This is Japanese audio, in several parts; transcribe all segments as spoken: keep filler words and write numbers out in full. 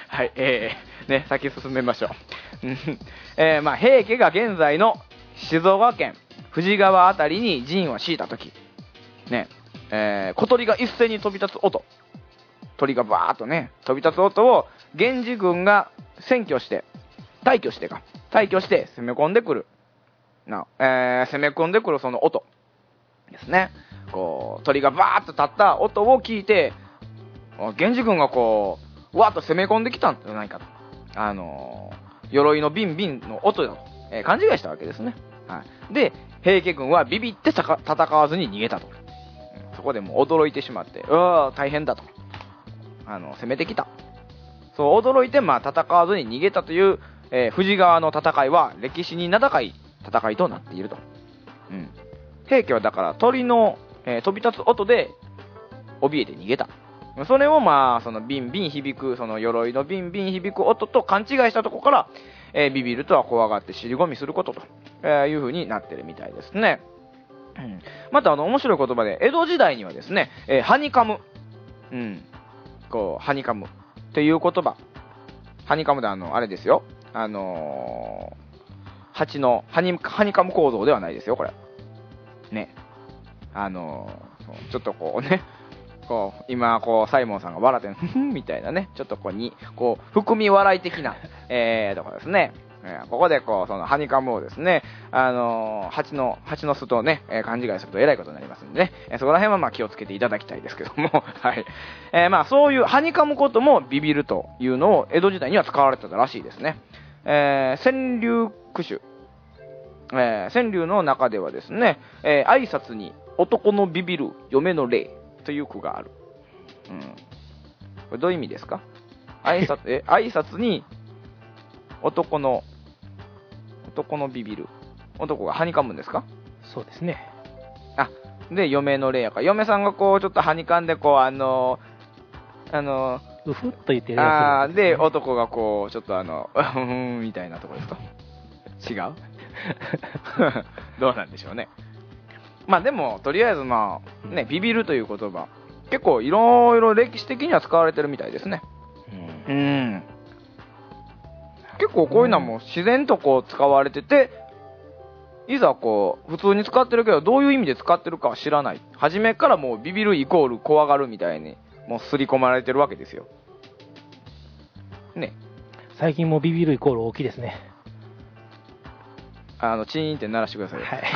はい、えー、ね、先進めましょう。えー、まあ、平家が現在の静岡県富士川あたりに陣を敷いたとき、ね、えー、小鳥が一斉に飛び立つ音、鳥がバーっとね、飛び立つ音を源氏軍が占拠して、退去してか、退去して攻め込んでくる。な、えー、攻め込んでくるその音ですね。こう、鳥がバーっと立った音を聞いて、源氏軍がこう、わーっと攻め込んできたんじゃないかと。あのー、鎧のビンビンの音だと、えー、勘違いしたわけですね。はい。で、平家軍はビビって戦わずに逃げたと。そこでもう驚いてしまって、うわー大変だと。あの、攻めてきた。そう驚いて、まあ戦わずに逃げたという、えー、富士川の戦いは歴史に名高い戦いとなっていると。うん。平家はだから鳥の、えー、飛び立つ音で怯えて逃げた。それをまあそのビンビン響く、その鎧のビンビン響く音と勘違いしたところから、えー、ビビるとは怖がって尻込みすることと、えー、いう風になってるみたいですね。うん、またあの面白い言葉で江戸時代にはですね、えー、ハニカム、うん、こうハニカムっていう言葉、ハニカムであのあれですよ、あのー、蜂のハニハニカム構造ではないですよこれ。ね、あのー、ちょっとこうね。こう今こうサイモンさんが笑ってるふふんみたいなね、ちょっとこうにこう含み笑い的な、えー、ところですね。えー、ここでこうそのハニカムをですね、あのー、蜂の蜂の巣とね、えー、勘違いするとえらいことになりますんでね、えー、そこら辺はまあ気をつけていただきたいですけどもはい、えー、まあそういうハニカムこともビビるというのを江戸時代には使われてたらしいですね。えー、川柳句首、えー、川柳の中ではですね、えー、挨拶に男のビビる嫁の霊という句がある。うん。これどういう意味ですか？挨拶、え、挨拶に男の、男のビビる。男がはにかむんですか？ そうですね。 あ、で、嫁の霊やから。嫁さんがこう、ちょっとはにかんで、こう、あのー、あのー、うふっと言ってるやつ、ね。あで、男がこう、ちょっとあの、うふんみたいなところですか？違うどうなんでしょうね。まあでも、とりあえずまあ、ね、ビビるという言葉、結構いろいろ歴史的には使われてるみたいですね。うん。うん、結構こういうのはもう自然とこう使われてて、いざこう、普通に使ってるけど、どういう意味で使ってるかは知らない。初めからもうビビるイコール怖がるみたいに、もう刷り込まれてるわけですよ。ね。 最近もビビるイコール大きいですね。 あの、チーンって鳴らしてくださいよ。 はい。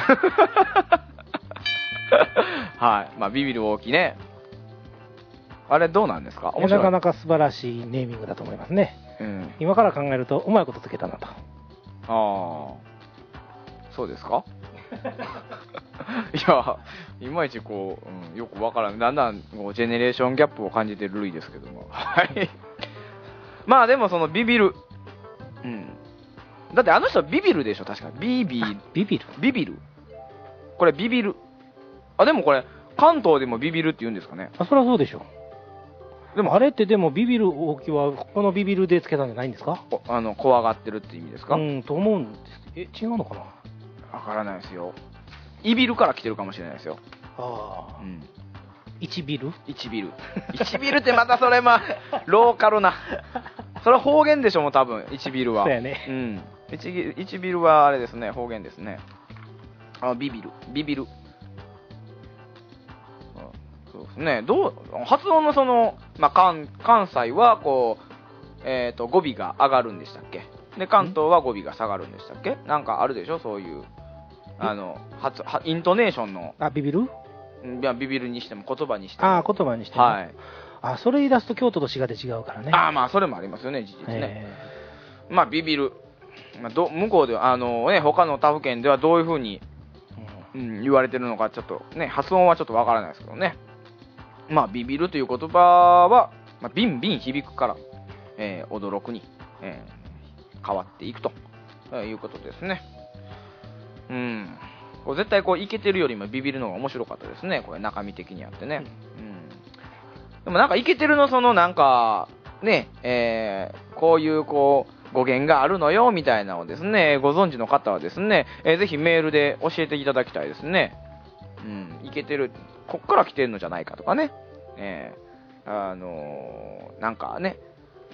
はい。まあ、ビビる大きいね。あれどうなんですか？面白い。 なかなか素晴らしいネーミングだと思いますね。うん。今から考えるとうまいことつけたなと。ああ。そうですか？いや、いまいちこう、うん、よくわからん。だんだんこうジェネレーションギャップを感じてる類ですけども。はい。まあでもそのビビる。うん。だってあの人ビビるでしょ確か。ビビる。 ビビる。 ビビる。これビビる。あ、でもこれ、関東でもビビるって言うんですかね。 あ、そりゃそうでしょ。でもあれってでもビビる大きはこのビビるでつけたんじゃないんですか？ あの、怖がってるって意味ですか？ うん、と思うんです。え、違うのかな？ わからないですよ。イビルから来てるかもしれないですよ。 ああ。うん。一ビル？ 一ビル。一ビルってまたそれまあ、ローカルな。それは方言でしょもう多分、一ビルは。 そうやね。 うん。一, 一ビルはあれですね、方言ですね。あ、ビビる。ビビる。そうですね。どう、発音のその、まあ、関、関西はこう、えっと、語尾が上がるんでしたっけ？で、関東は語尾が下がるんでしたっけ？なんかあるでしょそういう、あの、発、イントネーションの。 あ、ビビる？ いや、ビビるにしても言葉にしても。 ああ、言葉にしても。 はい。 あ、それ言い出すと京都と滋賀で違うからね。 ああ、まあ、それもありますよね、事実ね。まあ、ビビる。まあ、ど向こうでは、あのね、他の他府県ではどういう風に、うん、言われてるのか、ちょっとね、発音はちょっとわからないですけどね。まあ、ビビるという言葉は、まあ、ビンビン響くから、えー、驚くに、えー、変わっていくと、えー、いうことですね。うん。こう絶対こう、イケてるよりもビビるのが面白かったですね。これ中身的にあってね。うん。でもなんかイケてるのそのなんか、ね、えー、こういうこう、語源があるのよ、みたいなのをですね、ご存知の方はですね、えー、ぜひメールで教えていただきたいですね。うん、イケてる、こっから来てるのじゃないかとかね。えー、あのー、なんかね、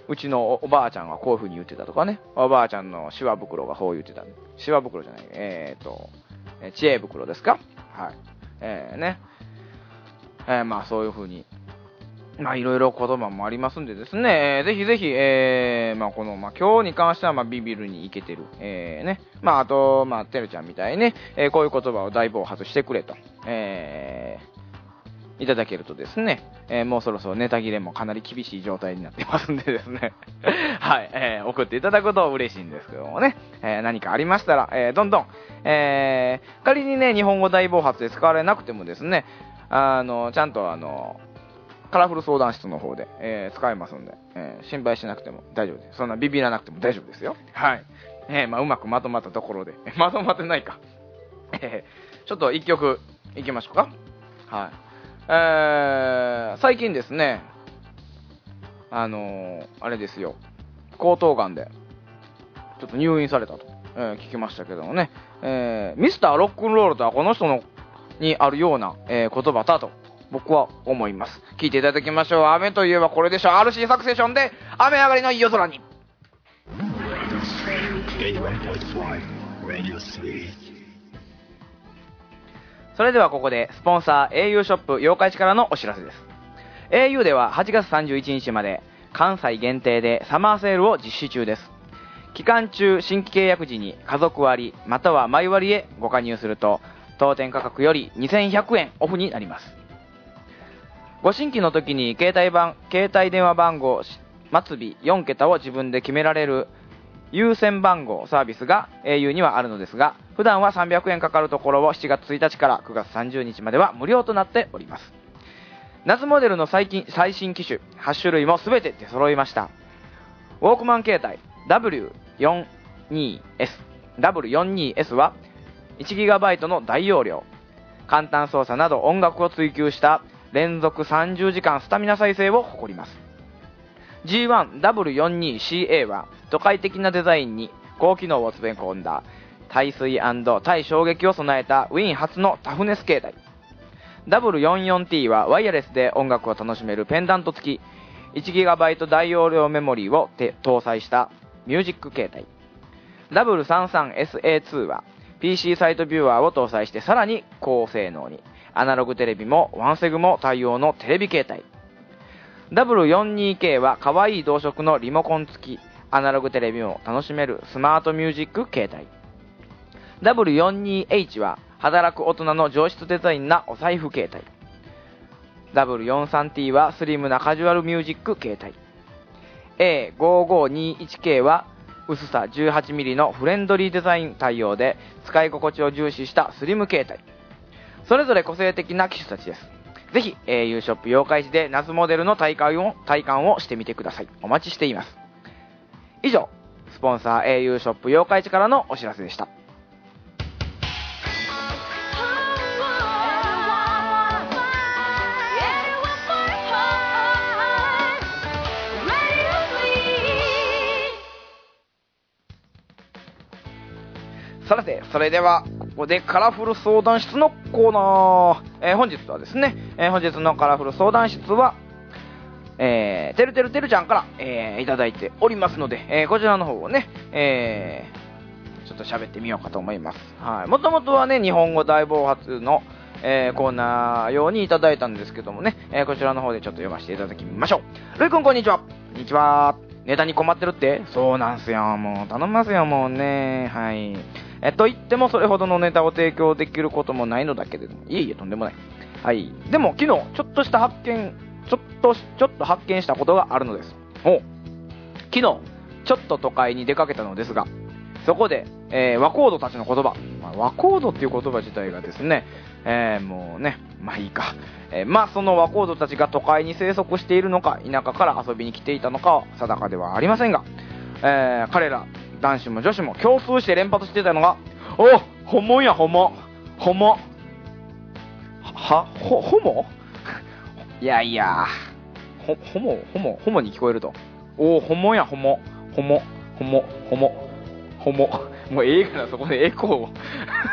うちのおばあちゃんがこういう風に言ってたとかね、おばあちゃんのシワ袋がこう言ってた。シワ袋じゃない、えーと、知恵袋ですか？はい。えーね。えー、まあそういう風に、まあいろいろ言葉もありますんでですね、えー、ぜひぜひ、えー、まあこの、まあ今日に関しては、まあビビるにいけてる。えーね。まああと、まあてるちゃんみたいにね、えー、こういう言葉を大暴発してくれと。えー、いただけるとですね、えー、もうそろそろネタ切れもかなり厳しい状態になってますんでですね、はい、えー、送っていただくと嬉しいんですけどもね、えー、何かありましたら、えー、どんどん、えー、仮にね、日本語大暴発で使われなくてもですね、あの、ちゃんとあの、カラフル相談室の方で、えー、使えますんで、えー、心配しなくても大丈夫です。そんなビビらなくても大丈夫ですよ。はい。えー、まあ、うまくまとまったところで、まとまってないか。えー、ちょっと一曲いきましょうか。はい。えー、最近ですね、あのー、あれですよ、喉頭がんで、ちょっと入院されたと、えー、聞きましたけどもね、えー、ミスターロックンロールとはこの人のにあるような、えー、言葉だと、僕は思います。聞いていただきましょう。雨といえばこれでしょう。アールシー サクセションで、雨上がりの夜空に。それではここでスポンサー エーユー ショップ妖怪市からのお知らせです。 エーユー でははちがつさんじゅういちにちまで関西限定でサマーセールを実施中です。期間中新規契約時に家族割またはマイ割へご加入すると当店価格よりにせんひゃくえんオフになります。ご新規の時に携帯番携帯電話番号末尾よんけたを自分で決められる優先番号サービスが エーユー にはあるのですが、普段はさんびゃくえんかかるところをしちがつついたちからくがつさんじゅうにちまでは無料となっております。夏モデルの最近最新機種はちしゅるいも全て出揃いました。ウォークマン携帯 ダブリューよんじゅうにエス ダブリューよんじゅうにエス は いちギガバイト の大容量、簡単操作など音楽を追求した連続さんじゅうじかんスタミナ再生を誇ります。 ジーワンダブリューよんじゅうにシーエー は都会的なデザインに高機能を詰め込んだ耐水&耐衝撃を備えたウィーン初のタフネス携帯。 ダブリューよんじゅうよんティー はワイヤレスで音楽を楽しめるペンダント付き いちギガバイト 大容量メモリーを搭載したミュージック携帯。 ダブリューさんじゅうさんエスエーツー は ピーシー サイトビューアーを搭載してさらに高性能に、アナログテレビもワンセグも対応のテレビ携帯。 ダブリューよんじゅうにケー は可愛い同色のリモコン付きアナログテレビも楽しめるスマートミュージック携帯。 ダブリューよんじゅうにエイチ は働く大人の上質デザインなお財布携帯。 ダブリューよんじゅうさんティー はスリムなカジュアルミュージック携帯。 エーごーごーにいちケー は薄さ じゅうはちミリ のフレンドリーデザイン対応で使い心地を重視したスリム携帯。それぞれ個性的な機種たちです。ぜひ エーユー ショップ妖怪市で夏モデルの体感を体感をしてみてください。お待ちしています。以上、スポンサー エーユー ショップ妖怪市からのお知らせでした。さて、それではここでカラフル相談室のコーナー、えー、本日はですね、えー、本日のカラフル相談室はえー、てるてるてるちゃんから、えー、いただいておりますので、えー、こちらの方をね、えー、ちょっと喋ってみようかと思います。はい。もともとはね、日本語大暴発の、えー、コーナー用にいただいたんですけどもね、えー、こちらの方でちょっと読ませていただきましょう。ルイくんこんにちは。こんにちは。ネタに困ってるって？そうなんすよ。もう頼みますよ、もうね。はい。えっと言ってもそれほどのネタを提供できることもないのだけれども、いえいえとんでもない。はい。でも昨日ちょっとした発見ちょっとちょっと発見したことがあるのです。お昨日ちょっと都会に出かけたのですが、そこで、えー、和コードたちの言葉、まあ、和コードっていう言葉自体がですね、えー、もうね、まあいいか、えー、まあその和コードたちが都会に生息しているのか田舎から遊びに来ていたのかは定かではありませんが、えー、彼ら男子も女子も共通して連発していたのが、おホモやホモホモはほホモいやいやほホモホモホモに聞こえると、おホモやホモホモホモホモホモもうええからそこでエコーを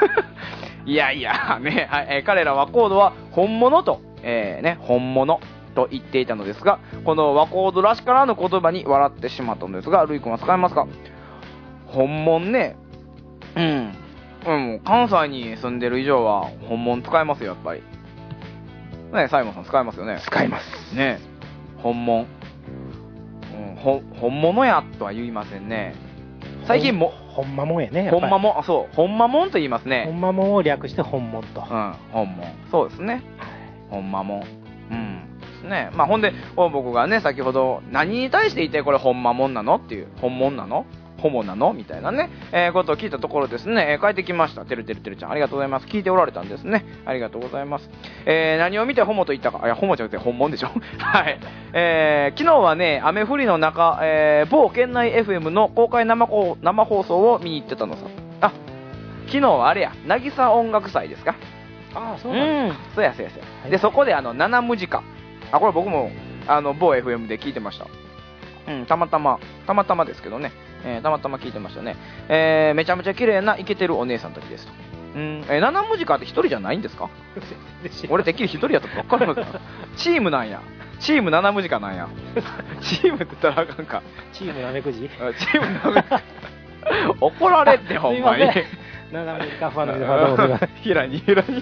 いやいやね、はい、えー、彼らはコードは本物と、えー、ね本物と言っていたのですが、この和コードらしからぬ言葉に笑ってしまったのですが、ルイ君は使えますか？本物ね、うん、うん、関西に住んでる以上は本物使えますよ、やっぱりね。サイモンさん使えますよね。 使いますね。本物、うん、ほ本物やとは言いませんね。最近もほんまもんやね。 ほんまもん、あ、そう、ほんまもんと言いますね。 ほんまもんを略して本物と。 うん、本物。そうですね。ほんまもん。うんですね。まあほんで僕がね、先ほど何に対して言ってこれほんまもんなのっていう、本物なの？ホモなのみたいなね、えー、ことを聞いたところですね、えー、帰ってきました。てるてるてるちゃん、ありがとうございます。聞いておられたんですね。ありがとうございます。えー、何を見てホモと言ったか。いや、ホモじゃなくて本物でしょ。はい。えー、昨日はね、雨降りの中、えー、某県内 エフエム の公開 生, 生放送を見に行ってたのさ。あ、昨日はあれや、渚音楽祭ですか。 ああ、そうなんですか。 うん、そうやそうやそうや、 はい、 で、そこであの、七無時間。あ、これ僕も、あの、某 エフエム で聞いてました。うん、たまたま、たまたまですけどね、えー、たまたま聞いてましたね。えー、めちゃめちゃ綺麗なイケてるお姉さんたちですと。うん、えー、七文字かって一人じゃないんですか？俺てっきり一人やったと分かりますか？チームなんや。チーム七文字かなんや。チームって言ったらあかんか。 チームなめくじ？チームなめくじ。怒られってほんまに。 七文字かファンの皆さんどうもすいません。 ひらにひらに。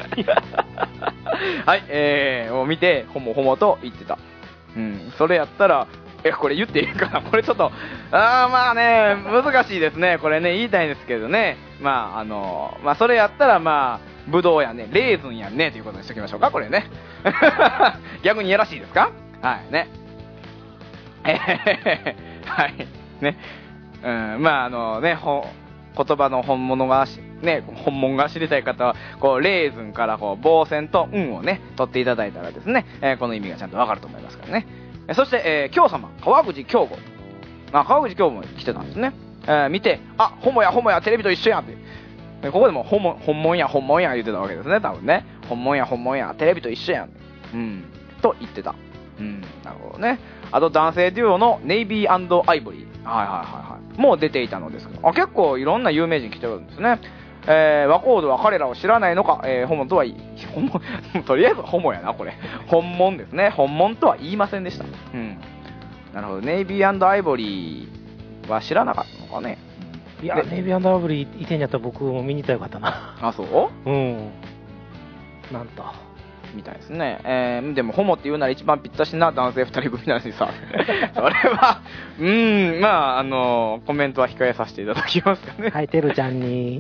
はい、えー、を見て、ほもほもと言ってた。うん、それやったら、え、これ言っていいかな、これちょっと、あーまあね、難しいですね、これね、言いたいんですけどね、まあ、あの、まあ、それやったら、まあ、ぶどうやね、レーズンやね、ということにしておきましょうか、これね。逆にやらしいですか？はい、ね。えはい、ね。うん、まあ、あのね、ほ、言葉の本物が、ね、本物が知りたい方は、こう、レーズンからこう、棒線と運をね、取っていただいたらですね、えー、この意味がちゃんとわかると思いますからね。そして、えー、京様、川口京吾。あ、川口京吾も来てたんですね。えー、見て、あ、ホモやホモやテレビと一緒やんって。でここでも、ホモ、本物や本物や言ってたわけですね、多分ね。本物や本物やテレビと一緒やん。うん。と言ってた。うん、なるほどね。あと、男性デュオのネイビー&アイボリー。はいはいはいはい。もう出ていたのですけど。あ、結構いろんな有名人来てるんですね。えー、和コードは彼らを知らないのか、えー、ホモとは言い、ホモ、とりあえずホモやな、これ。本物ですね。本物とは言いませんでした。うん。なるほど。ネイビー&アイボリーは知らなかったのかね。 いや、ネイビー&アイボリーいてんやったら僕も見に行ったらよかったな。 あ、そううん。なんと。 みたいですね。えー、でも、ホモって言うなら一番ぴったしな男性二人組なのにさ。それは、うーん、まあ、あの、コメントは控えさせていただきますかね。 はい、てるちゃんに。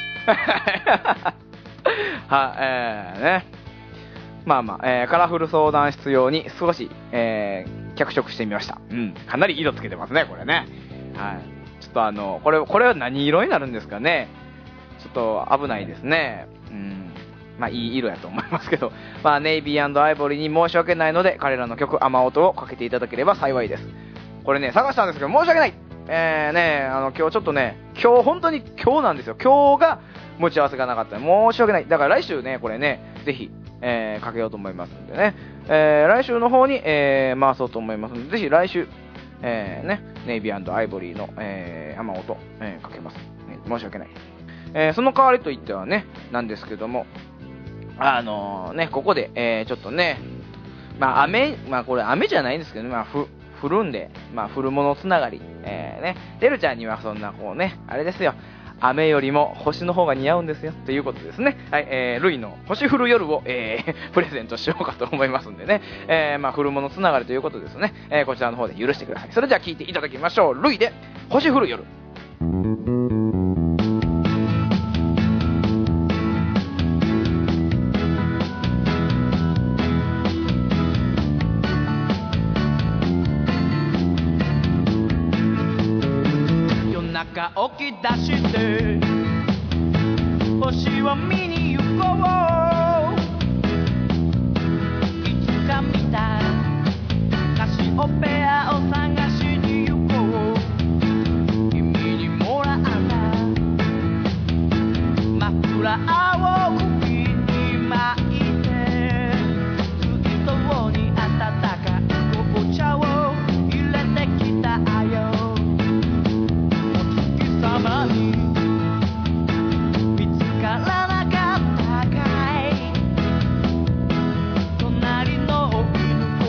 は、えー、ね。まあまあ、えー、カラフル相談室用に少し、えー、脚色してみました。うん。かなり色つけてますね、これね。はい。ちょっとあの、これ、これは何色になるんですかね。ちょっと危ないですね。うん。まあ、いい色やと思いますけど。まあ、ネイビー&アイボリーに申し訳ないので、彼らの曲、雨音をかけていただければ幸いです。これね、探したんですけど、申し訳ない。えーね、あの、今日ちょっとね、今日本当に今日なんですよ。今日が持ち合わせがなかった。申し訳ない。だから来週ね、これね、ぜひ、えー、かけようと思いますんでね。えー、来週の方に、えー、回そうと思いますので、ぜひ来週、えー、ね、ネイビー&アイボリーの、えー、雨音、えー、かけます、ね。申し訳ない。えー、その代わりといってはね、なんですけども、あのー、ね、ここで、えー、ちょっとね、まあ、雨、まあ、これ雨じゃないんですけどね、まあ、ふ、降るんで、まあ、降るものつながり、えー、ね、てるちゃんにはそんな、こうね、あれですよ、雨よりも星の方が似合うんですよ、ということですね。はい、えー、ルイの星降る夜を、えー、プレゼントしようかと思いますんでね、えー、まあ、降るものつながりということですね、えー、こちらの方で許してください。それでは聞いていただきましょう。ルイで、星降る夜。起き出して星を見に行こう。いつか見たカシオペアを探しに行こう。君にもらった枕を首に巻いて水筒に温かい紅茶を入れてきたよ。様に見つからなかったかい。隣の犬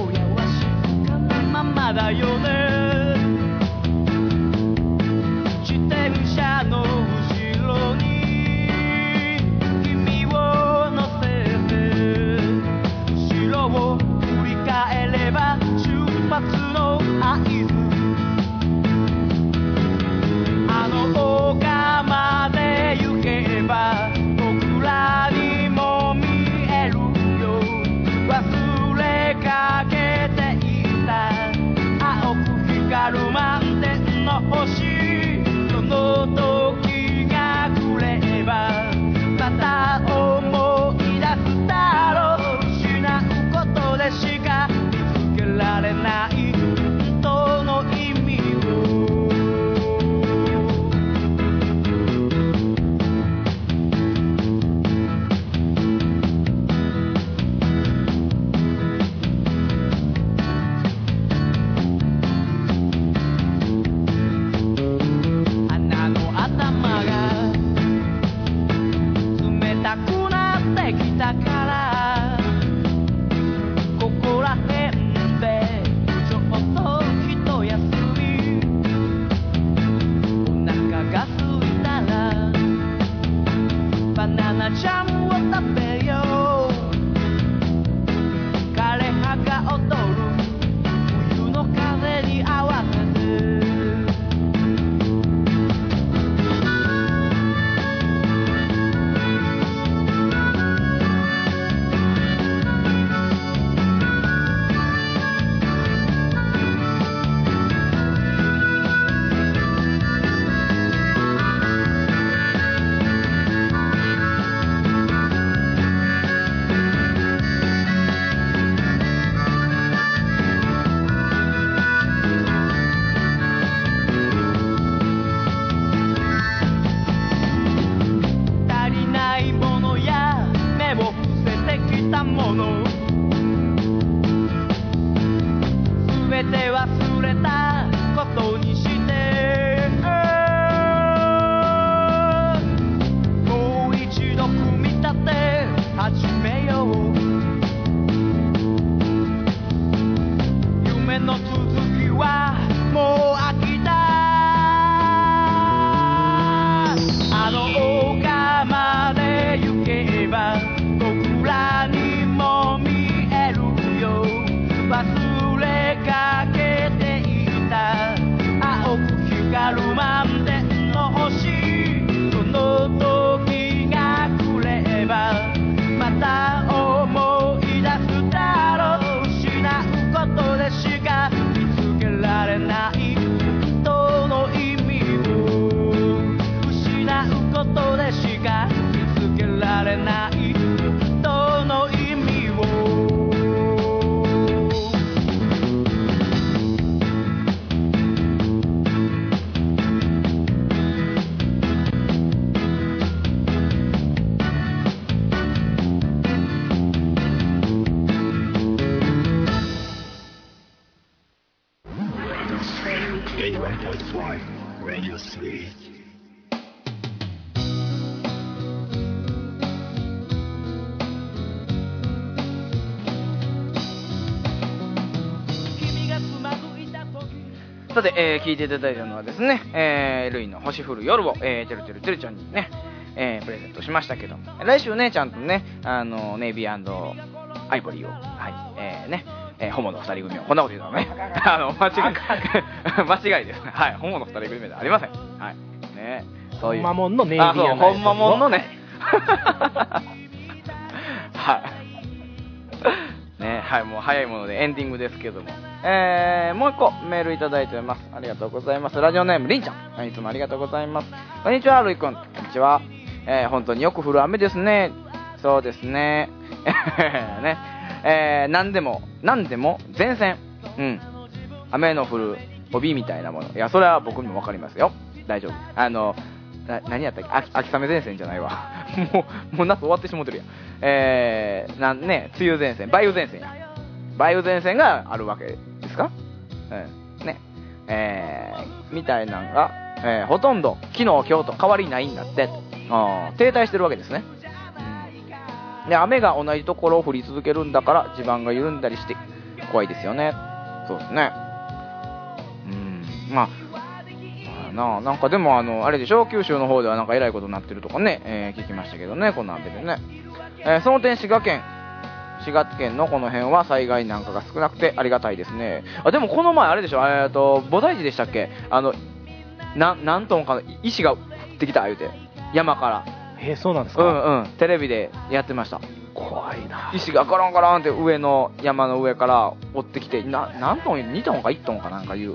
の星その時が来ればまた思い出すだろう失うことでしか見つけられない本当の意味をジャムを食べよう枯葉が踊る冬の風に合わせてさて、えー、聞いていただいたのはですね、えー、ルイの星降る夜を、えー、てるてるてるちゃんにね、えー、プレゼントしましたけど、来週ね、ちゃんとね、あの、ネイビー&アイボリーを、はい、えー、ね、えー、ホモの二人組を、こんなこと言うのね、あの、間違い、間違いですね。はい、ホモの二人組ではありません。はい。ね、そういう。 ほんまもんのネイビー&アイボリー。 あ、そう、ほんまもんのね。はい。ね、はい、もう早いものでエンディングですけども。えー、もう一個メールいただいております。ありがとうございます。ラジオネームりんちゃん、いつもありがとうございます。こんにちは、るいくん。こんにちは。えー、本当によく降る雨ですね。そうですね。ね、えー、なんでもなんでも前線、うん、雨の降る帯みたいなもの。いや、それは僕にも分かりますよ。大丈夫。あのな何やったっけ、秋秋雨前線じゃないわ。もうもう夏終わってしもてるやん。えー、なんね、梅雨前線、梅雨前線や。梅雨前線があるわけですか、うん、ね、えー、みたいなのが、えー、ほとんど昨日今日と変わりないんだって。あ停滞してるわけですね、うん、で雨が同じところを降り続けるんだから地盤が緩んだりして怖いですよね。そうですね、うん、まあな, なんかでもあのあれでしょ、九州の方ではなんかえらいことになってるとかね、えー、聞きましたけどね、この雨でね、えー、その点滋賀県滋賀県のこの辺は災害なんかが少なくてありがたいですね。あでもこの前あれでしょ、えーと菩提寺でしたっけ、あのな何トンかの石が降ってきた言うて山から。 えー、そうなんですか。 うんうん、テレビでやってました。 怖いな。 石がガランガランって上の山の上から落ってきて、な何トンにトンかいちトンかなんかいう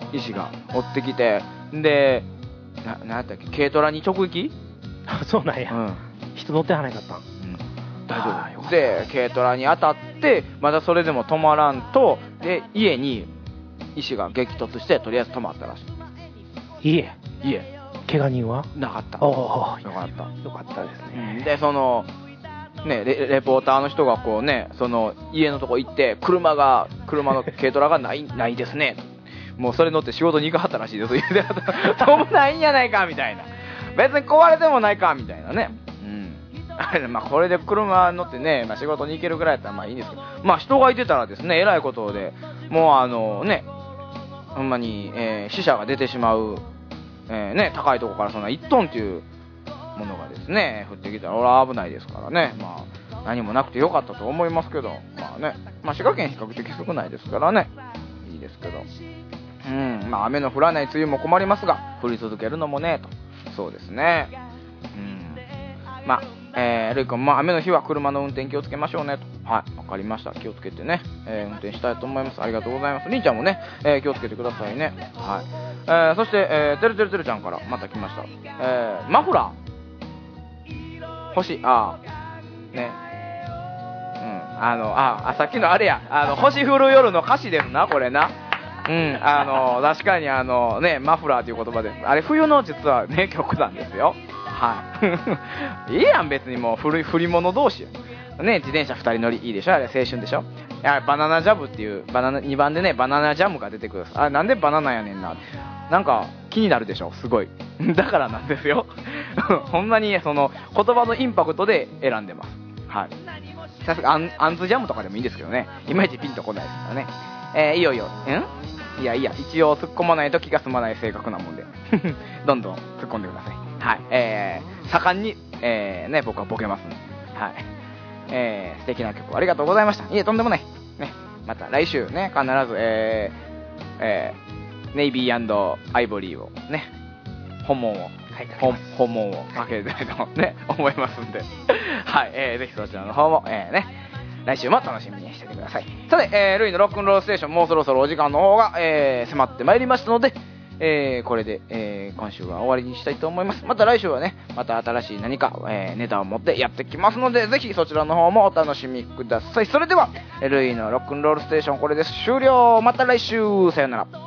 石が追ってきて、でななんやったっけ、軽トラに直撃。 そうなんや、 うん、 人乗ってはなかったん、 うん、大丈夫で、軽トラに当たってまだそれでも止まらんと、で家に石が激突してとりあえず止まったらしい。 家家怪我人はなかった。 おお、 よかったよかったですね、 うん、でそのね、レ, レポーターの人がこうね、その家のとこ行って車が車の軽トラがないないですね、もうそれ乗って仕事に行かはったらしいです。言うてはった飛ぶないんやないかみたいな、別に壊れてもないかみたいなね。うん。まあこれで車乗ってね、まあ、仕事に行けるぐらいやったらまあいいんですけど、まあ人がいてたらですね、えらいことで、もうあのね、ほんまに、えー、死者が出てしまう、えー、ね、高いところからそんないちトンっていうものがですね、降ってきたら俺は危ないですからね。まあ何もなくてよかったと思いますけど、まあね、まあ滋賀県比較的少ないですからね、いいですけど。うん、まあ雨の降らない梅雨も困りますが、降り続けるのもねと。そうですね。うん。まあ、えー、ルイ君も雨の日は車の運転気をつけましょうねと。はい、わかりました。気をつけてね、えー、運転したいと思います。ありがとうございます。りんちゃんもね、えー、気をつけてくださいね。はい。えー、そして、えー、てるてるてるちゃんからまた来ました。えー、マフラー欲しい。あーね。うん。あの、あ、あ、さっきのあれや。あの、星降る夜の歌詞ですな、これな。うん、あの確かにあのね、マフラーという言葉で、あれ冬の実はね曲なんですよ。はい。いいやん別にもう古い振り物同士ね、自転車ふたり乗りいいでしょ、あれ青春でしょ。いやバナナジャムっていうバナナにばんでね、バナナジャムが出てくる。あれなんでバナナやねんな、なんか気になるでしょ、すごい。だからなんですよ。ほんまにその言葉のインパクトで選んでます。はい。さすがアンアンズジャムとかでもいいんですけどね、いまいちピンとこないですからね。えー、いよいよんいやいや、一応突っ込まないと気が済まない性格なもんでどんどん突っ込んでください。はい、えー、盛んに、えー、ね、僕はボケますね。はい、えー、素敵な曲ありがとうございました。いえ、とんでもないね。また来週ね、必ずえー、えー、ネイビー&アイボリーをね、本物を本物をかけたいとね思いますんではい、えー、ぜひそちらの方も、えー、ね来週も楽しみにしててください。さて、えー、ルイのロックンロールステーション、もうそろそろお時間の方が、えー、迫ってまいりましたので、えー、これで、えー、今週は終わりにしたいと思います。また来週はね、また新しい何か、えー、ネタを持ってやってきますので、ぜひそちらの方もお楽しみください。それではルイのロックンロールステーション、これで終了。また来週、さよなら。